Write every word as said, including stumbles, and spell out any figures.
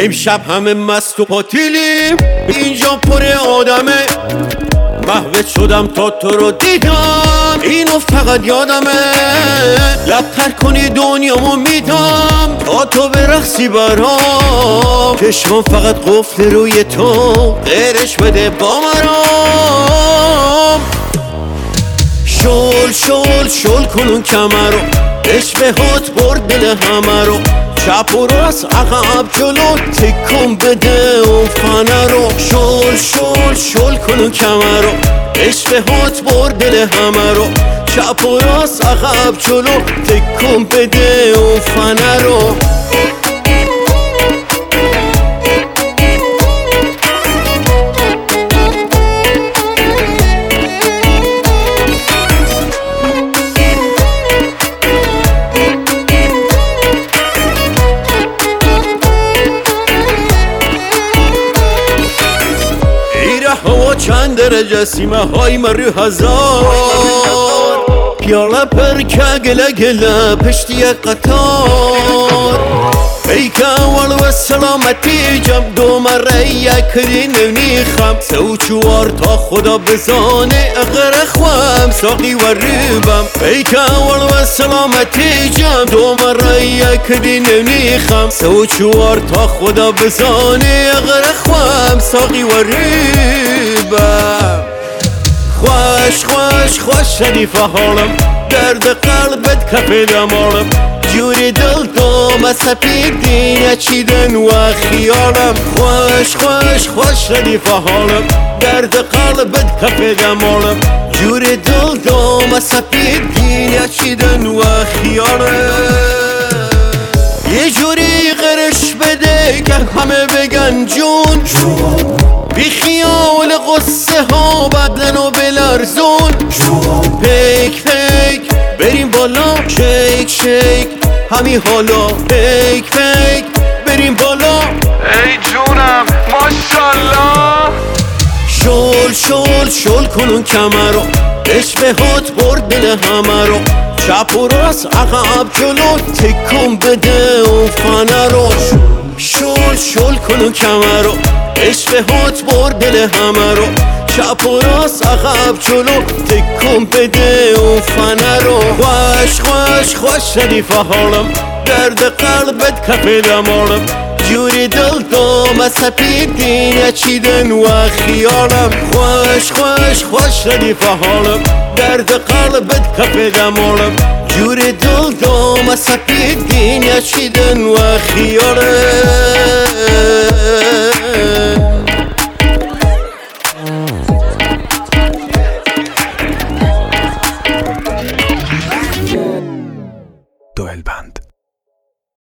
امشب همه مست و پاتیلیم، اینجا پر آدمه. محو شدم تا تو رو دیدم، اینو فقط یادمه. لبتر کنی دنیامو میدم تا تو برقصی برام. چشمام فقط قفل روی تو، غیرش بده با مرام. شل شل شل کن اون کمر رو، عشقهات برد دل همه رو. چپ و راست عقب جلو تکون بده اون فنه رو. شل شل شل کن اون کمر رو، عشقهات برد دل همه رو. چپ و راست عقب جلو تکون بده اون فنه رو. هوا چند درجه سیمه های مرو هزار. پیاله پرکه گله گله پشتی قطار. پیک اول و سلامتی جم دو مره یک نونی خم. سو چوار تا خدا بزانه اغر خوام ساقی و ریبم. پیک اول و سلامتی جم دو مره یک نونی خم. سو چوار تا خدا بزانه اغر خوام ساقی و ریبم. خوش خوش خوش شریف حالم، درد قلبت کف دمارم. جوری دل دوم سپیدین چیدن و خیالم. خوش خوش خوش شریف حالم، درد قلبت کف دمارم. جوری دل دوم سپیدین چیدن و خیالم. یه جوری غرش بده که همه بگن جون جون. بی خیال قصه ها بدن و بلرزون. پیک پیک بریم بالا، شیک شیک همی حالا. پیک پیک بریم بالا. ای جونم ماشالله. شل شل شل کن اون کمر رو، عشقهات برد دل همه رو. چپ و راست عقب جلو تکون بده اون فنه رو. شل شل کن اون کمر رو، عشقهات برد دل همه رو. چپ و راست عقب جلو تکون بده اون فنه رو. خوش خوش خوش شریف حالم، درد قلبت کف دمارم. جوری دل دوم سپیدین چیدن و خیالم. خوش خوش خوش شریف حالم، درد قلبت کف دمارم. جوری دل دوم سپیدین چیدن و خیالم.